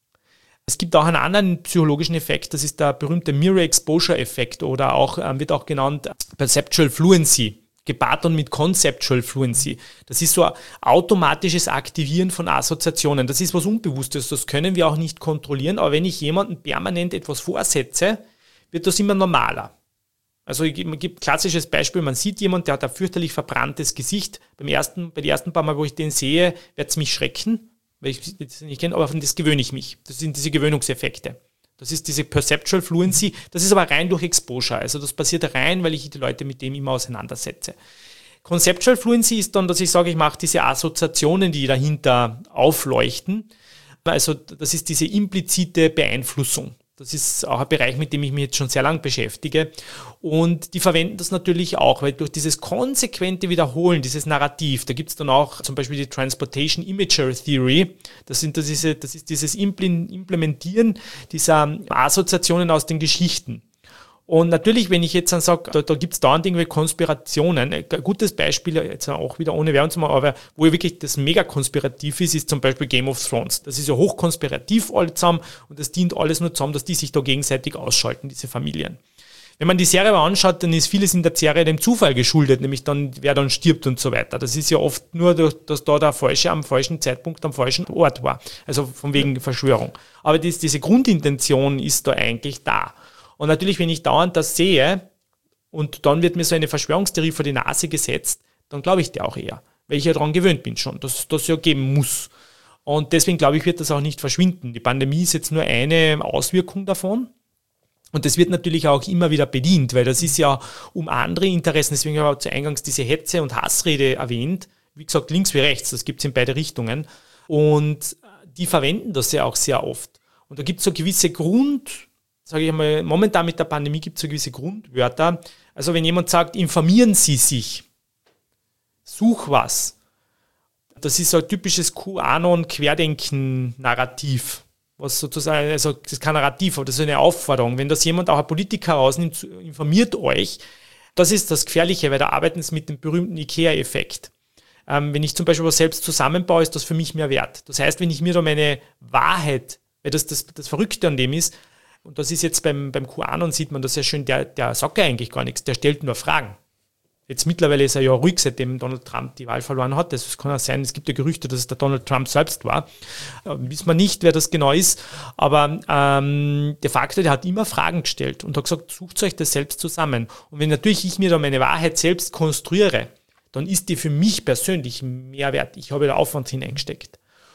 Es gibt auch einen anderen psychologischen Effekt, das ist der berühmte Mirror-Exposure-Effekt oder auch, äh, wird auch genannt Perceptual Fluency. Gepaart dann mit Conceptual Fluency. Das ist so ein automatisches Aktivieren von Assoziationen. Das ist was Unbewusstes, das können wir auch nicht kontrollieren, aber wenn ich jemandem permanent etwas vorsetze, wird das immer normaler. Also ich gebe ein klassisches Beispiel, man sieht jemanden, der hat ein fürchterlich verbranntes Gesicht. Beim ersten, bei den ersten paar Mal, wo ich den sehe, wird es mich schrecken, weil ich das nicht kenne, aber von das gewöhne ich mich. Das sind diese Gewöhnungseffekte. Das ist diese Perceptual Fluency, das ist aber rein durch Exposure, also das passiert rein, weil ich die Leute mit dem immer auseinandersetze. Conceptual Fluency ist dann, dass ich sage, ich mache diese Assoziationen, die dahinter aufleuchten, also das ist diese implizite Beeinflussung. Das ist auch ein Bereich, mit dem ich mich jetzt schon sehr lange beschäftige. Und die verwenden das natürlich auch, weil durch dieses konsequente Wiederholen, dieses Narrativ, da gibt es dann auch zum Beispiel die Transportation Imagery Theory, das, sind das, diese, das ist dieses Implementieren dieser Assoziationen aus den Geschichten. Und natürlich, wenn ich jetzt dann sage, da, da gibt es dauernd irgendwelche Konspirationen, ein gutes Beispiel, jetzt auch wieder ohne Werbung zu machen, aber wo wirklich das mega konspirativ ist, ist zum Beispiel Game of Thrones. Das ist ja hochkonspirativ alle zusammen und das dient alles nur zusammen, dass die sich da gegenseitig ausschalten, diese Familien. Wenn man die Serie aber anschaut, dann ist vieles in der Serie dem Zufall geschuldet, nämlich dann, wer dann stirbt und so weiter. Das ist ja oft nur, dass da der Falsche am falschen Zeitpunkt am falschen Ort war. Also von wegen Verschwörung. Aber das, diese Grundintention ist da eigentlich da. Und natürlich, wenn ich dauernd das sehe und dann wird mir so eine Verschwörungstheorie vor die Nase gesetzt, dann glaube ich dir auch eher, weil ich ja daran gewöhnt bin schon, dass das ja geben muss. Und deswegen glaube ich, wird das auch nicht verschwinden. Die Pandemie ist jetzt nur eine Auswirkung davon. Und das wird natürlich auch immer wieder bedient, weil das ist ja um andere Interessen, deswegen habe ich auch zu Eingangs diese Hetze und Hassrede erwähnt. Wie gesagt, links wie rechts, das gibt es in beide Richtungen. Und die verwenden das ja auch sehr oft. Und da gibt es so gewisse Grund... sage ich einmal, momentan mit der Pandemie gibt es so gewisse Grundwörter. Also wenn jemand sagt, informieren Sie sich, such was. Das ist so ein typisches QAnon-Querdenken-Narrativ. Was sozusagen, also das ist kein Narrativ, aber das ist eine Aufforderung. Wenn das jemand, auch ein Politiker rausnimmt, informiert euch, das ist das Gefährliche, weil da arbeiten sie mit dem berühmten IKEA-Effekt. Ähm, wenn ich zum Beispiel was selbst zusammenbaue, ist das für mich mehr wert. Das heißt, wenn ich mir da meine Wahrheit, weil das das, das Verrückte an dem ist, und das ist jetzt beim, beim QAnon, sieht man das sehr schön, der, der sagt ja eigentlich gar nichts, der stellt nur Fragen. Jetzt mittlerweile ist er ja ruhig, seitdem Donald Trump die Wahl verloren hat. Das kann auch sein, es gibt ja Gerüchte, dass es der Donald Trump selbst war. Äh, wissen wir nicht, wer das genau ist. Aber ähm, de facto, der hat immer Fragen gestellt und hat gesagt, sucht euch das selbst zusammen. Und wenn natürlich ich mir da meine Wahrheit selbst konstruiere, dann ist die für mich persönlich mehr wert. Ich habe da Aufwand hineingesteckt.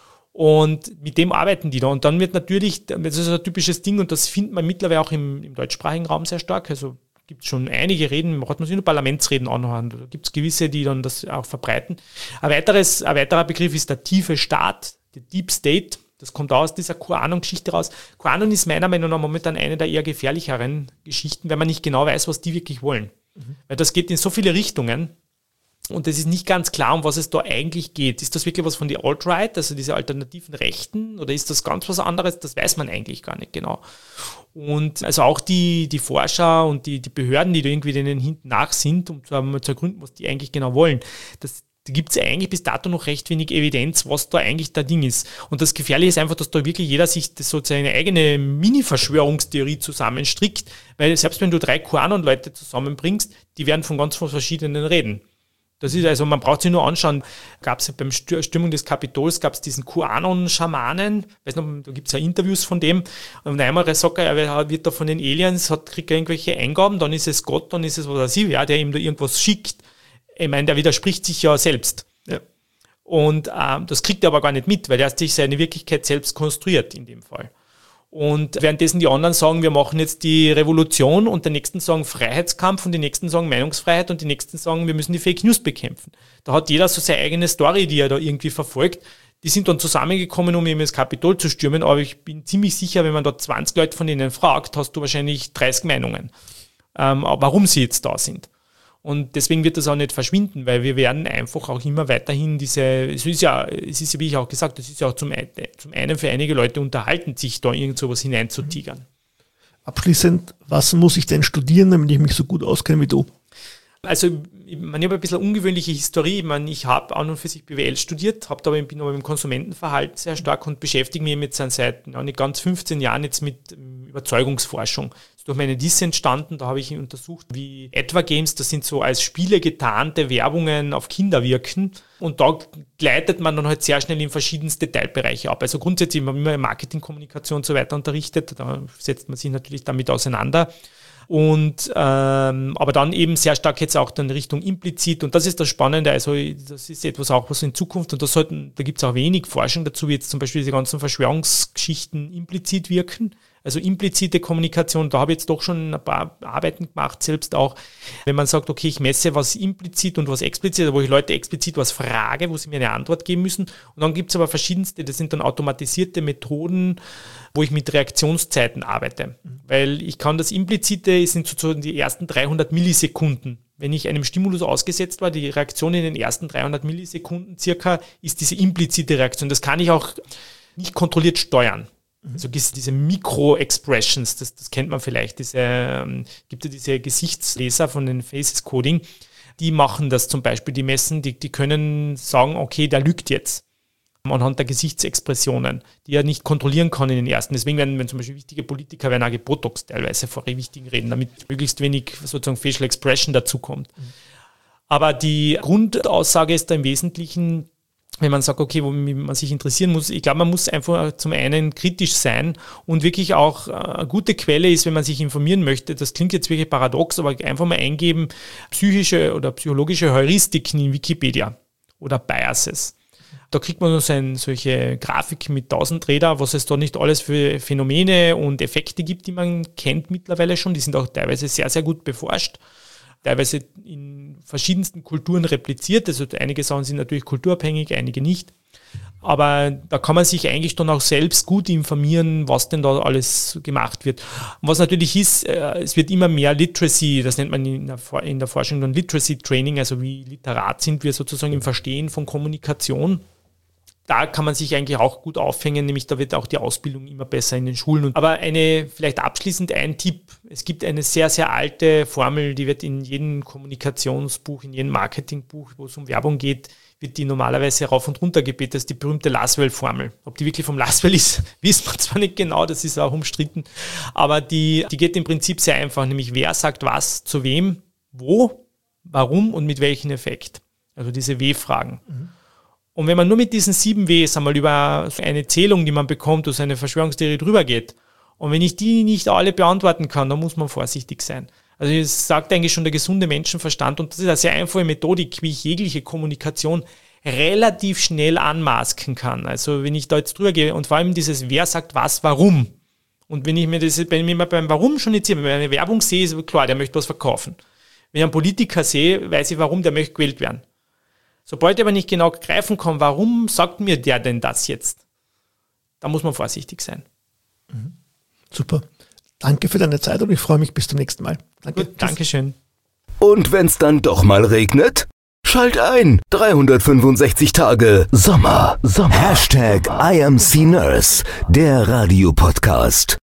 Und mit dem arbeiten die da. Und dann wird natürlich, das ist ein typisches Ding, und das findet man mittlerweile auch im, im deutschsprachigen Raum sehr stark. Also gibt es schon einige Reden, man hat man sich nur Parlamentsreden anhören. Da gibt es gewisse, die dann das auch verbreiten. Ein, weiteres, ein weiterer Begriff ist der tiefe Staat, der Deep State. Das kommt aus dieser QAnon-Geschichte raus. QAnon ist meiner Meinung nach momentan eine der eher gefährlicheren Geschichten, weil man nicht genau weiß, was die wirklich wollen. Mhm. Weil das geht in so viele Richtungen. Und es ist nicht ganz klar, um was es da eigentlich geht. Ist das wirklich was von der Alt-Right, also diese alternativen Rechten, oder ist das ganz was anderes? Das weiß man eigentlich gar nicht genau. Und also auch die, die Forscher und die, die Behörden, die da irgendwie denen hinten nach sind, um zu, um zu ergründen, was die eigentlich genau wollen, das, da gibt es eigentlich bis dato noch recht wenig Evidenz, was da eigentlich der Ding ist. Und das Gefährliche ist einfach, dass da wirklich jeder sich das so seine eigene Mini-Verschwörungstheorie zusammenstrickt, weil selbst wenn du drei QAnon-Leute zusammenbringst, die werden von ganz verschiedenen reden. Das ist also, man braucht sich nur anschauen, gab es beim Stürmung des Kapitols, gab es diesen QAnon-Schamanen, weiß noch, da gibt es ja Interviews von dem, und einmal sagt er, er wird da von den Aliens, hat, kriegt er irgendwelche Eingaben, dann ist es Gott, dann ist es was weiß ich, ja, der ihm da irgendwas schickt. Ich meine, der widerspricht sich ja selbst. Ja. Und ähm, das kriegt er aber gar nicht mit, weil er sich seine Wirklichkeit selbst konstruiert in dem Fall. Und währenddessen die anderen sagen, wir machen jetzt die Revolution, und die nächsten sagen Freiheitskampf und die nächsten sagen Meinungsfreiheit und die nächsten sagen, wir müssen die Fake News bekämpfen. Da hat jeder so seine eigene Story, die er da irgendwie verfolgt. Die sind dann zusammengekommen, um eben das Kapitol zu stürmen, aber ich bin ziemlich sicher, wenn man da zwanzig Leute von denen fragt, hast du wahrscheinlich dreißig Meinungen, ähm, warum sie jetzt da sind. Und deswegen wird das auch nicht verschwinden, weil wir werden einfach auch immer weiterhin diese, es ist ja, es ist ja, wie ich auch gesagt, es ist ja auch zum, zum einen für einige Leute unterhalten, sich da irgend sowas hineinzutigern. Abschließend, was muss ich denn studieren, damit ich mich so gut auskenne wie du? Also ich, meine, ich habe ein bisschen eine ungewöhnliche Historie. Ich, meine, ich habe an und für sich B W L studiert, habe aber, bin aber im Konsumentenverhalten sehr stark und beschäftige mich jetzt seit ja, nicht ganz fünfzehn Jahren jetzt mit ähm, Überzeugungsforschung. Das ist durch meine D I S entstanden, da habe ich untersucht, wie Advergames, das sind so als Spiele getarnte Werbungen auf Kinder wirken. Und da gleitet man dann halt sehr schnell in verschiedenste Teilbereiche ab. Also grundsätzlich, wenn man immer Marketing, Kommunikation und so weiter unterrichtet, da setzt man sich natürlich damit auseinander. Und ähm, aber dann eben sehr stark jetzt auch dann Richtung implizit, und das ist das Spannende, also das ist etwas auch, was in Zukunft, und das sollten, da gibt es auch wenig Forschung dazu, wie jetzt zum Beispiel diese ganzen Verschwörungsgeschichten implizit wirken, also implizite Kommunikation, da habe ich jetzt doch schon ein paar Arbeiten gemacht, selbst auch, wenn man sagt, okay, ich messe was implizit und was explizit, wo ich Leute explizit was frage, wo sie mir eine Antwort geben müssen, und dann gibt es aber verschiedenste, das sind dann automatisierte Methoden, wo ich mit Reaktionszeiten arbeite, mhm. weil ich kann das Implizite, sind sozusagen die ersten dreihundert Millisekunden. Wenn ich einem Stimulus ausgesetzt war, die Reaktion in den ersten dreihundert Millisekunden circa, ist diese implizite Reaktion. Das kann ich auch nicht kontrolliert steuern. Also diese Mikro-Expressions, das, das kennt man vielleicht, diese, ähm, gibt ja diese Gesichtsleser von den Faces Coding, die machen das zum Beispiel, die messen, die, die können sagen, okay, der lügt jetzt anhand der Gesichtsexpressionen, die er nicht kontrollieren kann in den ersten. Deswegen werden, wenn zum Beispiel wichtige Politiker werden auch gebotox teilweise vor wichtigen Reden, damit möglichst wenig sozusagen Facial Expression dazukommt. Mhm. Aber die Grundaussage ist da im Wesentlichen, wenn man sagt, okay, womit man sich interessieren muss, ich glaube, man muss einfach zum einen kritisch sein und wirklich auch eine gute Quelle ist, wenn man sich informieren möchte, das klingt jetzt wirklich paradox, aber einfach mal eingeben, psychische oder psychologische Heuristiken in Wikipedia oder Biases. Da kriegt man so ein, solche Grafiken mit tausend Räder, was es da nicht alles für Phänomene und Effekte gibt, die man kennt mittlerweile schon. Die sind auch teilweise sehr, sehr gut beforscht. Teilweise in verschiedensten Kulturen repliziert. Also einige Sachen sind natürlich kulturabhängig, einige nicht. Aber da kann man sich eigentlich dann auch selbst gut informieren, was denn da alles gemacht wird. Und was natürlich ist, es wird immer mehr Literacy, das nennt man in der, in der Forschung dann Literacy Training, also wie literat sind wir sozusagen im Verstehen von Kommunikation. Da kann man sich eigentlich auch gut aufhängen, nämlich da wird auch die Ausbildung immer besser in den Schulen. Aber eine, vielleicht abschließend ein Tipp, es gibt eine sehr, sehr alte Formel, die wird in jedem Kommunikationsbuch, in jedem Marketingbuch, wo es um Werbung geht, wird die normalerweise rauf und runter gebetet, das ist die berühmte Laswell-Formel. Ob die wirklich vom Laswell ist, wissen wir zwar nicht genau, das ist auch umstritten, aber die, die geht im Prinzip sehr einfach, nämlich wer sagt was, zu wem, wo, warum und mit welchem Effekt. Also diese W-Fragen. Mhm. Und wenn man nur mit diesen sieben Ws einmal über eine Zählung, die man bekommt, aus einer Verschwörungstheorie drüber geht, und wenn ich die nicht alle beantworten kann, dann muss man vorsichtig sein. Also das sagt eigentlich schon der gesunde Menschenverstand, und das ist eine sehr einfache Methodik, wie ich jegliche Kommunikation relativ schnell anmasken kann. Also wenn ich da jetzt drüber gehe, und vor allem dieses wer sagt was, warum. Und wenn ich mir das, wenn ich mir beim Warum schon jetzt hier, wenn ich eine Werbung sehe, ist klar, der möchte was verkaufen. Wenn ich einen Politiker sehe, weiß ich, warum, der möchte gewählt werden. Sobald ich aber nicht genau greifen kann, warum sagt mir der denn das jetzt? Da muss man vorsichtig sein. Mhm. Super. Danke für deine Zeit und ich freue mich bis zum nächsten Mal. Danke. Gut, Dankeschön. Und wenn's dann doch mal regnet? Schalt ein. dreihundertfünfundsechzig Tage Sommer. Sommer. Hashtag I am C Nurse, der Radiopodcast.